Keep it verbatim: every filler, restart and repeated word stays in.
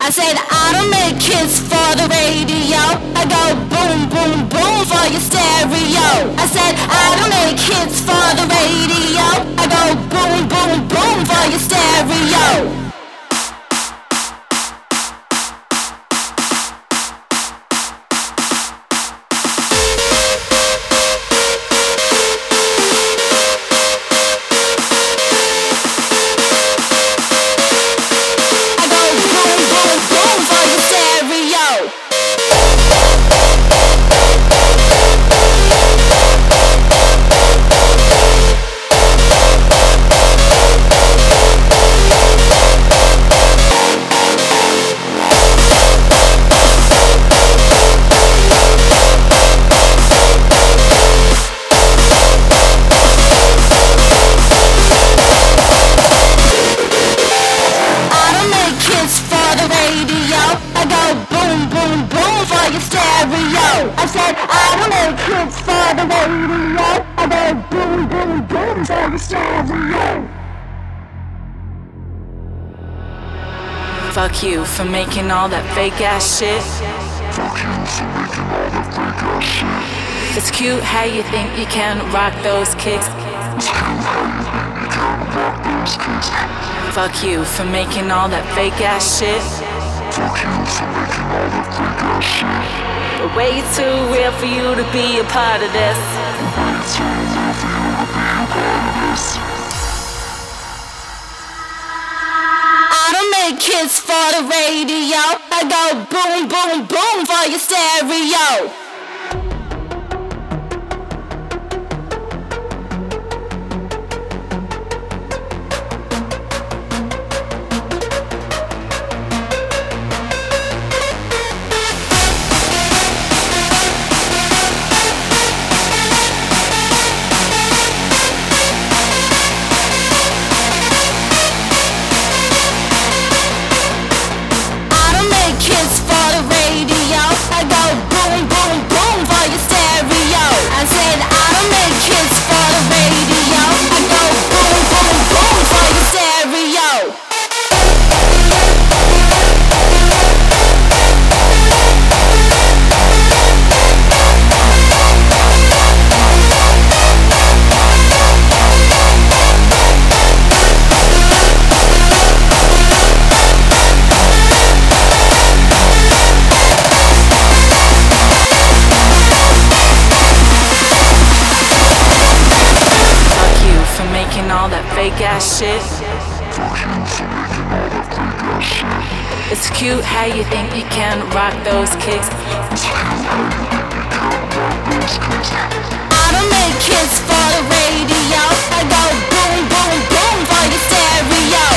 I said I don't make hits for the radio. I go boom, boom, boom for your stereo. I said I don't make hits for the radio. I go boom, boom, boom for your stereo. I go boom, boom, boom for your stereo. I said I don't make hits for the radio. I go boom, boom, boom for your stereo. Fuck you for making all that fake ass shit. Fuck you for making all that fake ass shit. It's cute how you think you can rock those kicks. It's cute how you think you can rock those kicks. Fuck you for making all that fake ass shit. Fuck you for making all that fake ass shit. But way too real for you to be a part of this. Way too real for you to be a part of this. I don't make hits for the radio. I go boom, boom, boom for your stereo. Kids for the radio. I go boom, boom, boom for your stereo. I said I don't make kids for the radio. I go boom, boom, boom for your stereo. All that fake ass shit. Fuck you for making all that fake ass shit. It's cute how you think you can rock those kicks. It's cute how you think you can rock those kicks. I don't make hits for the radio. I go boom, boom, boom for your stereo.